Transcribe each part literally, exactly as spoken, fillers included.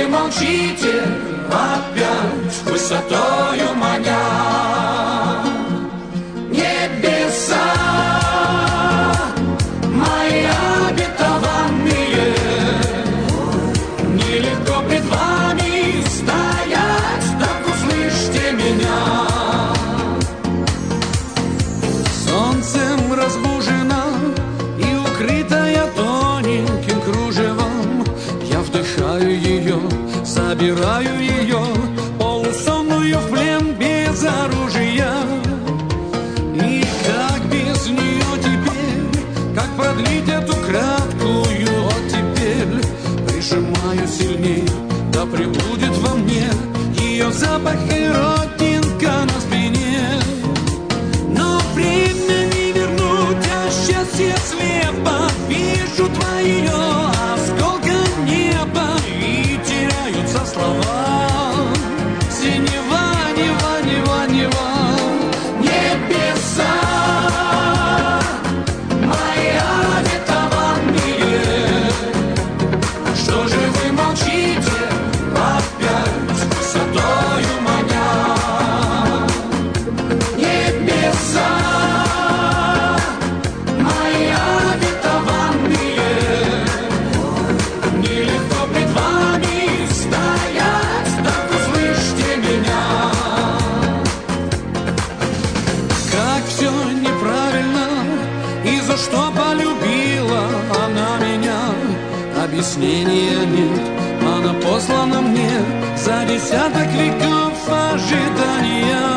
вы молчите, опять высотою маня? Небеса мои обетованные, нелегко пред вами стоять, так услышьте меня. Солнцем разбужена и укрытая тоненьким кружевом, я вдыхаю ее, забираю ее, полусонную в плен без оружия. И как без нее теперь, как продлить эту краткую оттепель? Прижимаю сильнее, да пребудет во мне ее запах и родинка на спине. Но время не вернуть, а счастье слепо. Вижу твое осколком неба, и теряются слова. Синева, нева, нева, нева. Небеса мои обетованные, что же вы молчите, опять высотою маня? Небеса мои обетованные, нелегко пред вами стоять, так услышьте меня. Как все неправильно, и за что полюбила она меня? Объяснения нет, она послана мне за десяток веков ожидания.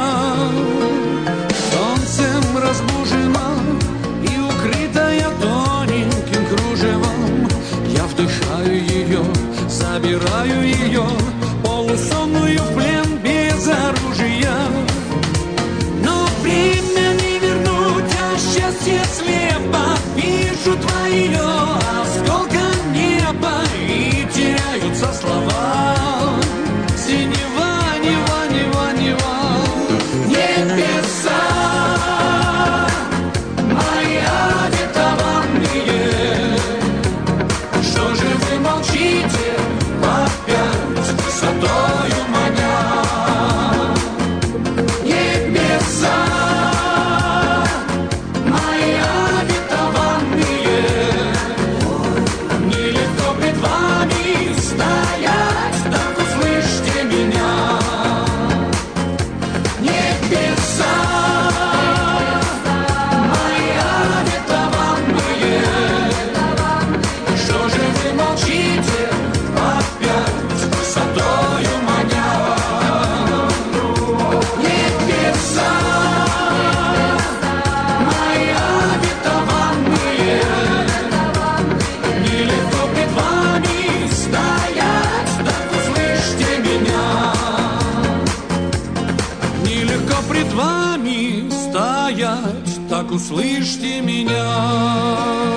Солнцем разбужена и укрытая тоненьким кружевом, я вдыхаю ее, забираю ее, полусонную в плен без оружия. Но время не вернуть, а счастье слепо. Вижу твое осколком неба, и теряются слова. Синева, нева, нева, нева. Небеса мои обетованные, что же вы молчите, опять высотою маня? Небеса мои обетованные, нелегко пред вами стоять, так услышьте меня. Небеса мои обетованные, что же вы молчите, опять высотою маня? Небеса мои обетованные, нелегко пред вами стоять, так услышьте меня. Нелегко пред вами стоять, так услышьте меня.